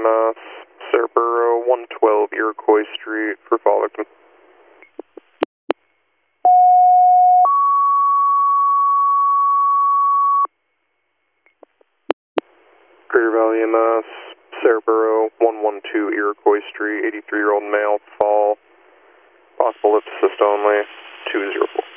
EMS, Cerbero, 112 Iroquois Street for fall victim. Greater Valley EMS, Cerbero, 112 Iroquois Street, 83-year-old male, fall. Possible lift assist only, 204.